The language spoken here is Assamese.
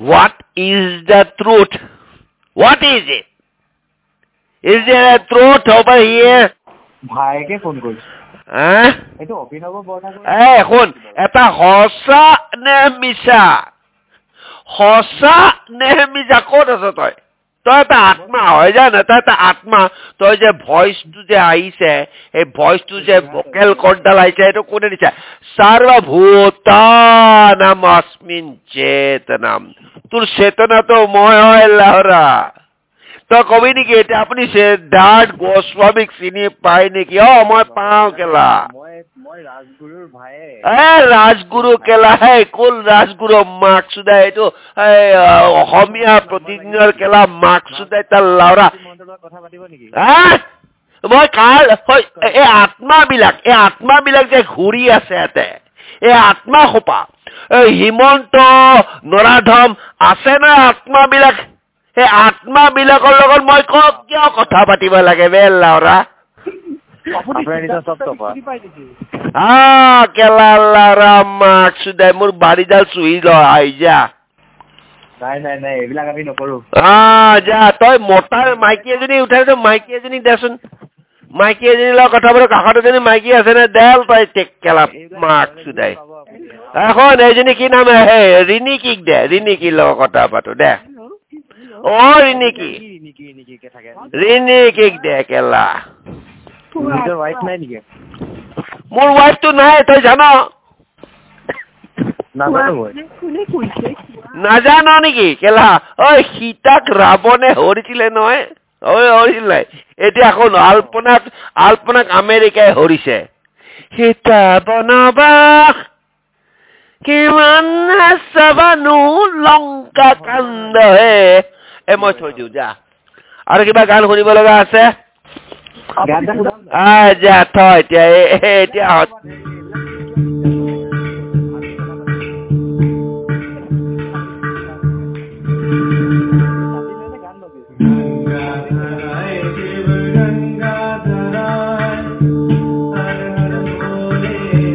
What is the truth? What is it? Is there a truth over here? ভাইকে ফোন কৰিছে এইটো অভিনৱ বৰ্ণা শুন এটা সঁচা নে মিছা ক'ত আছ তই এটা আত্মা হয় জান তই এটা আত্মা তই যে ভইচটো যে আহিছে এই ভইচটো যে ভোকেল কৰ্ডডাল আহিছে এইটো কোনে দিছে সৰ্বভূতানাম অস্মিন চেতনাম তোৰ চেতনাটো মই হয় লাহৰা তই কবি নেকি এতিয়া আপুনি সিদ্ধাৰ্থ গোস্বামীক চিনি পাই নেকি মই পাওঁ কেলা মই ৰাজগুৰুৰ ভায়ে ৰাজগুৰু কেলা কুল ৰাজগুৰু মাকসুদা এইটো অসমীয়া প্ৰতিদিনৰ কেলা মাকসুদাই তাৰ লাউৰা কথা পাতিব নেকি মই কাৰ এই আত্মাবিলাক যে ঘূৰি আছে ইয়াতে এই আত্মা সোপা হিমন্ত নৰাধম আছে না আত্মাবিলাক এই আত্মাবিলাকৰ লগত মই কিয় কথা পাতিব লাগে বে লাউৰা কেলা লাউৰা মাকসুদাই মোৰ বাৰীডাল চুহি ল আহি যা নাই এইবিলাক আমি নকৰো যা তই মতাৰ মাইকী এজনী উঠাইছ মাইকী এজনী দেচোন মাইকী এজনীৰ লগত কথা পাতো কাষত এজনী মাইকী আছে নে দেল তই কেলা মাকসুদাই এখন এইজনী কি নাম ৰিণিকিক দে ৰিণিকিৰ লগত কথা পাতো দে ৰিণিকিক দে কেলা মোৰ ৱাইফটো নাই তই জান নাজান নেকি কেলা সীতাক ৰাৱণে হৰিছিলে নহয় হৰিছিল নাই এতিয়া এখন আল্পনাক আমেৰিকাই হৰিছে সীতা বনবাস কিমান চাবানো লংকা কাণ্ড হে মই থৈ দিওঁ যা আৰু কিবা গান শুনিব লগা আছে যা থ এতিয়া